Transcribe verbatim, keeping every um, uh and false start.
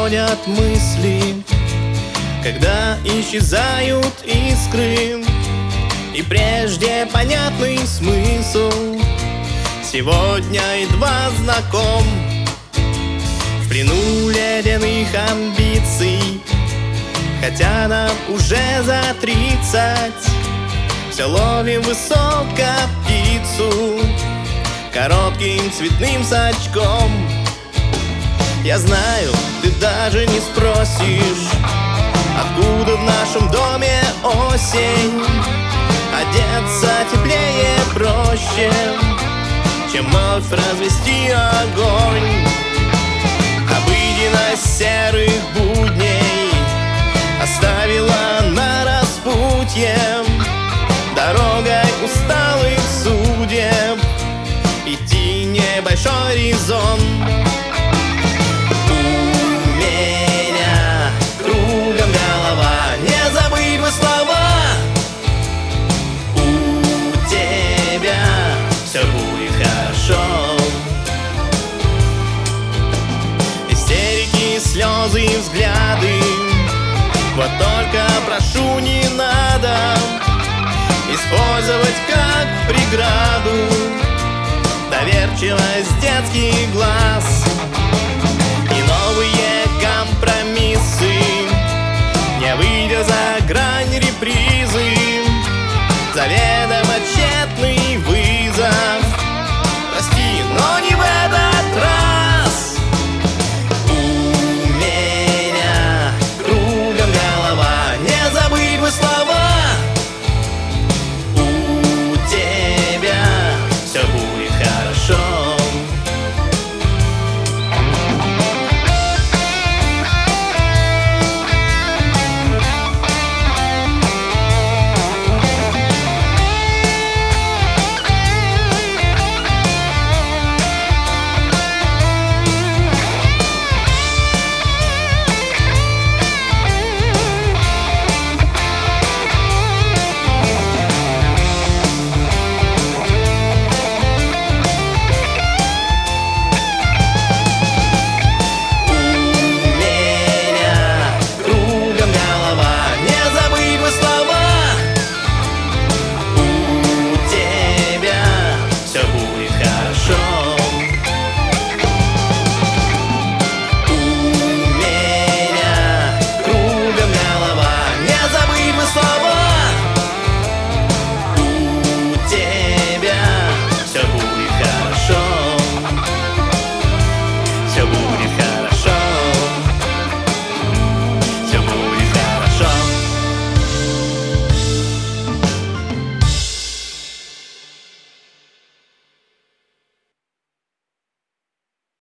приходят мысли, когда исчезают искры, и прежде понятный смысл сегодня едва знаком. В плену ледяных амбиций, хотя нам уже за тридцать, все ловим высоко птицу коротким цветным сачком. Я знаю, ты даже не спросишь, откуда в нашем доме осень. Одеться теплее проще, чем вновь развести огонь. Обыденность серых будней оставила на распутье дорогой усталых судеб идти небольшой резон. У меня кругом голова, не забыть бы слова. У тебя все будет хорошо. Истерики, слезы и взгляды, вот только прошу, не надо использовать как преграду доверчивость детских глаз.